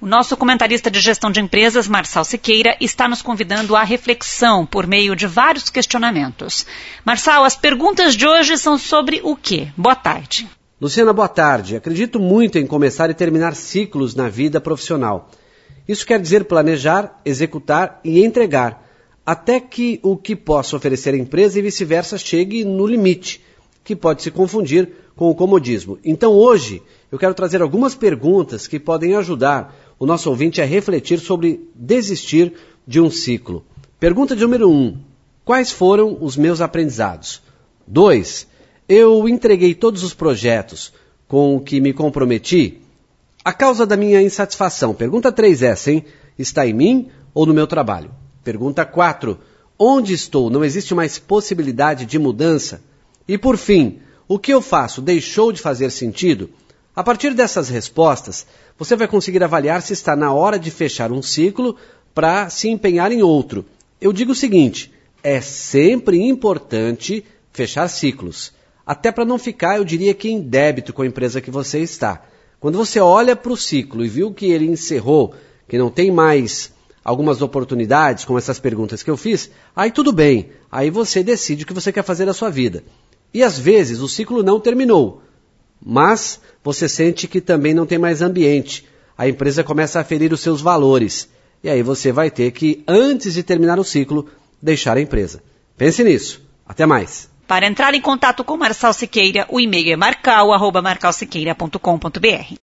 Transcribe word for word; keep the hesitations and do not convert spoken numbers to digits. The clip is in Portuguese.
O nosso comentarista de gestão de empresas, Marçal Siqueira, está nos convidando à reflexão por meio de vários questionamentos. Marçal, as perguntas de hoje são sobre o quê? Boa tarde. Luciana, boa tarde. Acredito muito em começar e terminar ciclos na vida profissional. Isso quer dizer planejar, executar e entregar, até que o que possa oferecer à empresa e vice-versa chegue no limite, que pode se confundir com o comodismo. Então hoje eu quero trazer algumas perguntas que podem ajudar o nosso ouvinte a refletir sobre desistir de um ciclo. Pergunta de número um. Quais foram os meus aprendizados? Dois. Eu entreguei todos os projetos com que me comprometi? A causa da minha insatisfação. Pergunta três essa, hein? Está em mim ou no meu trabalho? Pergunta quatro. Onde estou? Não existe mais possibilidade de mudança? E por fim, o que eu faço deixou de fazer sentido? A partir dessas respostas, você vai conseguir avaliar se está na hora de fechar um ciclo para se empenhar em outro. Eu digo o seguinte, é sempre importante fechar ciclos. Até para não ficar, eu diria que em débito com a empresa que você está. Quando você olha para o ciclo e viu que ele encerrou, que não tem mais algumas oportunidades, como essas perguntas que eu fiz, aí tudo bem, aí você decide o que você quer fazer da sua vida. E às vezes o ciclo não terminou, mas você sente que também não tem mais ambiente. A empresa começa a ferir os seus valores. E aí você vai ter que, antes de terminar o ciclo, deixar a empresa. Pense nisso. Até mais. Para entrar em contato com Marçal Siqueira, o e-mail é marcal arroba marcal siqueira ponto com ponto br.